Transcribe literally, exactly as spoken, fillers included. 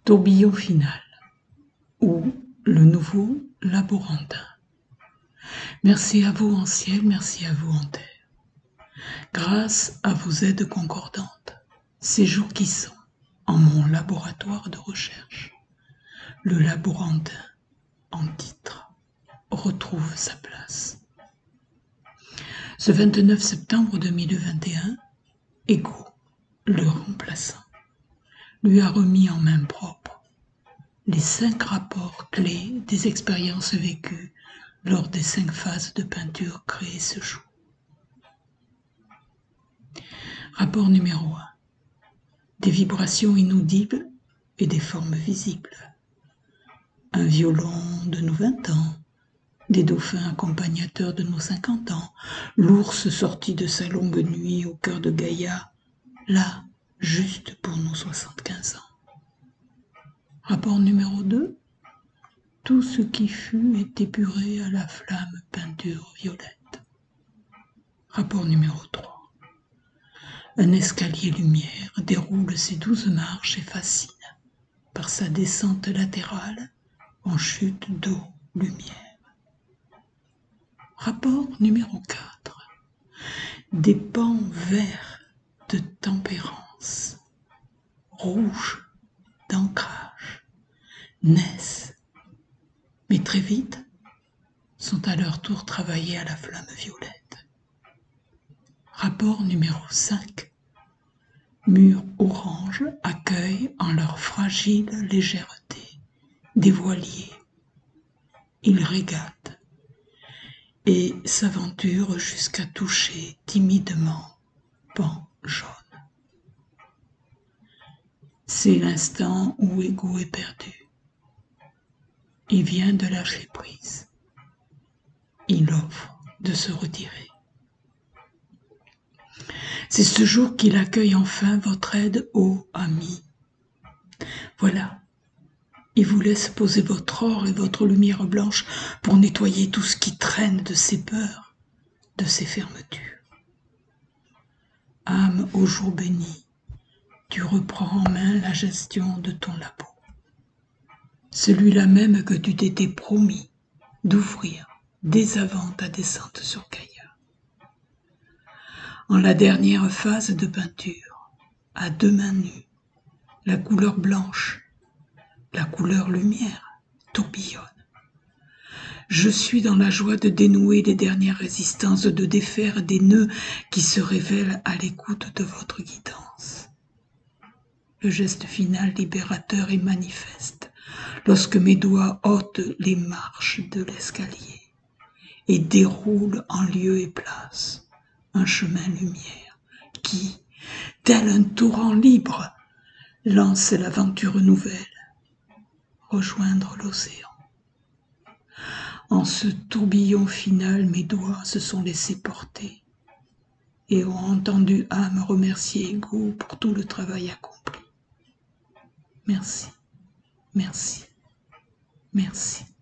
Tourbillon final ou le nouveau laborantin. Merci à vous en ciel, merci à vous en terre. Grâce à vos aides concordantes, ces jours qui sont en mon laboratoire de recherche, le laborantin en titre retrouve sa place. Ce vingt-neuf septembre deux mille vingt et un, Ego, le remplaçant, lui a remis en main propre les cinq rapports clés des expériences vécues lors des cinq phases de peinture créées ce jour. Rapport numéro un. Des vibrations inaudibles et des formes visibles. Un violon de nos vingt ans, des dauphins accompagnateurs de nos cinquante ans, l'ours sorti de sa longue nuit au cœur de Gaïa, là, juste pour nos soixante-quinze ans. Rapport numéro deux. Tout ce qui fut est épuré à la flamme peinture violette. Rapport numéro trois. Un escalier lumière déroule ses douze marches et fascine par sa descente latérale en chute d'eau lumière. Rapport numéro quatre. Des pans verts de tempérance, rouges d'ancrage, naissent, mais très vite sont à leur tour travaillés à la flamme violette. Rapport numéro cinq. Murs orange accueillent en leur fragile légèreté des voiliers. Ils régatent et s'aventurent jusqu'à toucher timidement pan jaune. C'est l'instant où Ego est perdu. Il vient de lâcher prise. Il offre de se retirer. C'est ce jour qu'il accueille enfin votre aide, ô ami. Voilà, il vous laisse poser votre or et votre lumière blanche pour nettoyer tout ce qui traîne de ses peurs, de ses fermetures. Âme au jour béni, tu reprends en main la gestion de ton labo. Celui-là même que tu t'étais promis d'ouvrir dès avant ta descente sur Gaïa. En la dernière phase de peinture, à deux mains nues, la couleur blanche, la couleur lumière tourbillonne. Je suis dans la joie de dénouer les dernières résistances, de défaire des nœuds qui se révèlent à l'écoute de votre guidance. Le geste final libérateur est manifeste lorsque mes doigts ôtent les marches de l'escalier et déroulent en lieu et place un chemin lumière qui, tel un torrent libre, lance l'aventure nouvelle, rejoindre l'océan. En ce tourbillon final, mes doigts se sont laissés porter et ont entendu âme remercier Ego pour tout le travail accompli. Merci, merci, merci.